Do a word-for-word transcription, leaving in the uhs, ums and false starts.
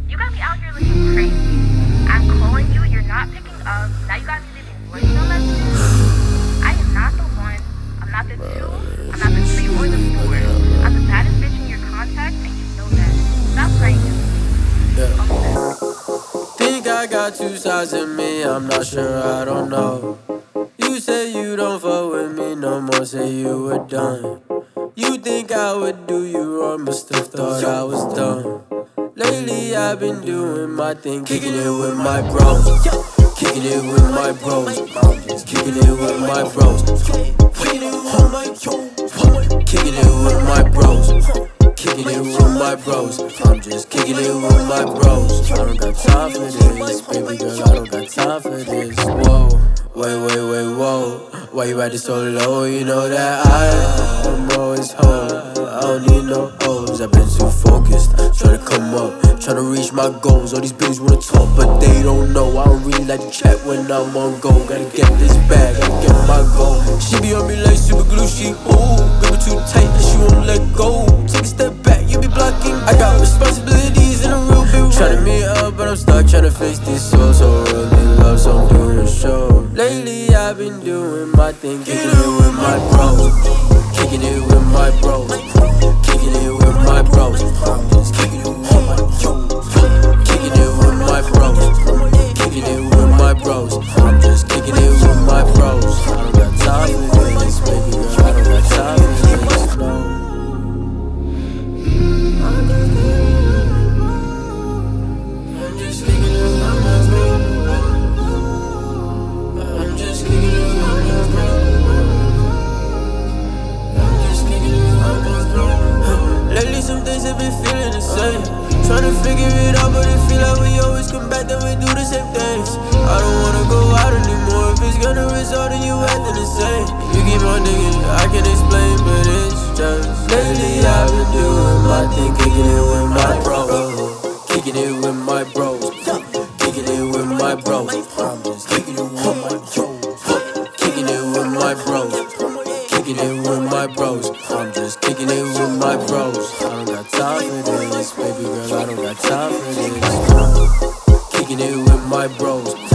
You got me out here looking crazy. I'm calling you, you're not picking up. Now you got me leaving voicemail messages. I am not the one. I'm not the two. I'm not the three or the four. I'm the baddest bitch in your contact, and you know that. Stop playing with me. Yeah. Think I got two sides of me, I'm not sure, I don't know. You say you don't fuck with me no more, say you were done. You think I would do you wrong, but still thought I was done. Lately I've been doing my thing, kicking it with my bros. Kicking it with my bros. Kicking it with my bros. Kicking it with my bros. Kicking it with my bros. Kicking it with my bros. I'm just kicking it with my bros. I don't got time for this, baby girl, I don't got time for this. Whoa, wait, wait, wait, whoa. Why you riding so low? You know that I am always home. I don't need no O's. I've been too focused, trying to come up, trying to reach my goals. All these bitches wanna talk, but they don't know. I don't really like to chat when I'm on go. Gotta get this bag, gotta get my goal. She be on me like super glue, she ooh, grip it too tight and she won't let go. Take a step back, you be blocking. I got responsibilities and a real big trying to meet up, but I'm stuck trying to face this soul. So really love, so I'm doing a show. Lately I've been doing my thing, kicking it with my bros. Kicking it with my bros. Kicking it with my bros. Just kicking it with my bros. Kicking it with my bros. Kicking it with my bros. I'm just kicking it with my bros. I don't got time for this, baby girl. I don't got time for this, no. I'm just kicking it with my bros. I'm just kicking it with my bros. Lately some things have been feeling the same. Tryna figure it out, but it feel like we always come back, then we do the same things. I don't wanna go out anymore. If it's gonna result in you acting the same. You keep on digging, I can explain, but it's just lately I've been doing my thing, kicking it with my bros. Kicking it with my bros. Kicking it with my bros. I'm just kicking it with my bros. Kicking it with my bros. Kicking it with my bros. I'm just kicking it with my bros. I don't got time for this, baby girl, I don't got time for this. Kicking it with my bros.